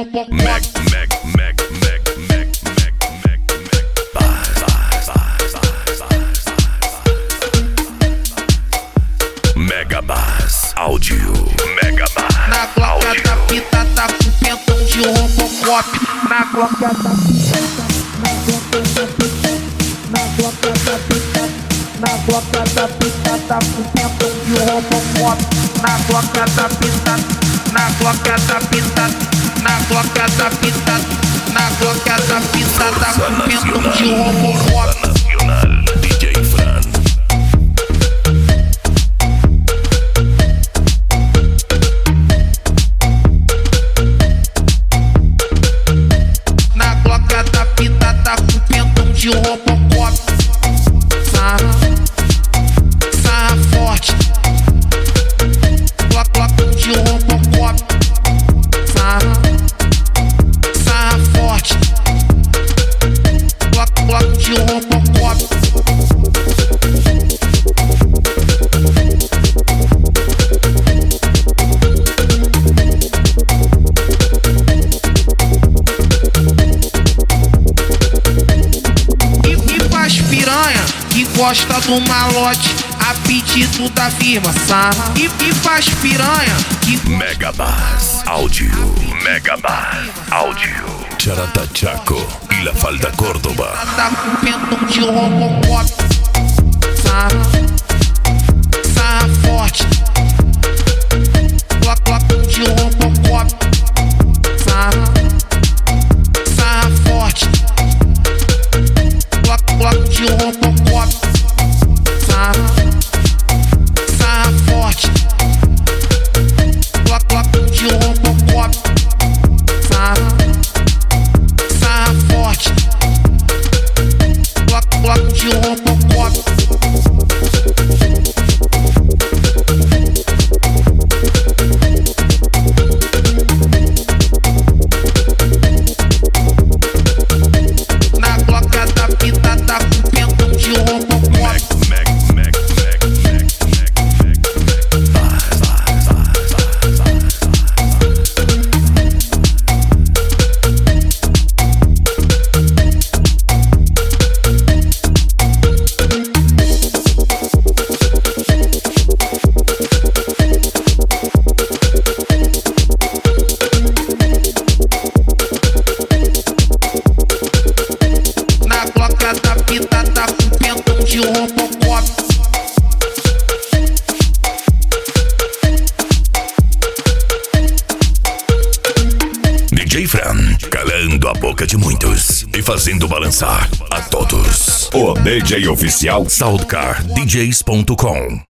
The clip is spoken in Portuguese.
Robocop. Megabass áudio. Megabass. Na gloca da fita tá com pentão de Robocop. Na gloca da fita, na gloca da fita, na gloca da fita tá com pentão de Robocop. Na gloca da fita, na gloca da fita, na gloca da fita, na gloca da fita tá com pentão de Robocop. Nacional, DJ Fran. Na gloca da fita tá com pentão de Robocop. Sarra forte. Glock de Robocop. Sarra forte. Glock de Robocop. E faz piranha que gosta do malote a pedido da firma, sarra. E faz piranha que Megabass áudio. Megabass áudio. Charatachaco e La Falda Córdoba. tá com pentão de Robocop. Sarra forte. Glock de Robocop. Sarra forte. Glock de Robocop. Sarra forte. Glock de Robocop. Sarra forte. Glock de Robocop. Na gloca da fita tá com pentão de Robocop. Na gloca da fita tá com pentão de Robocop. DJ Fran, calando a boca de muitos e fazendo balançar a todos. O DJ oficial SoundCardDJs.com.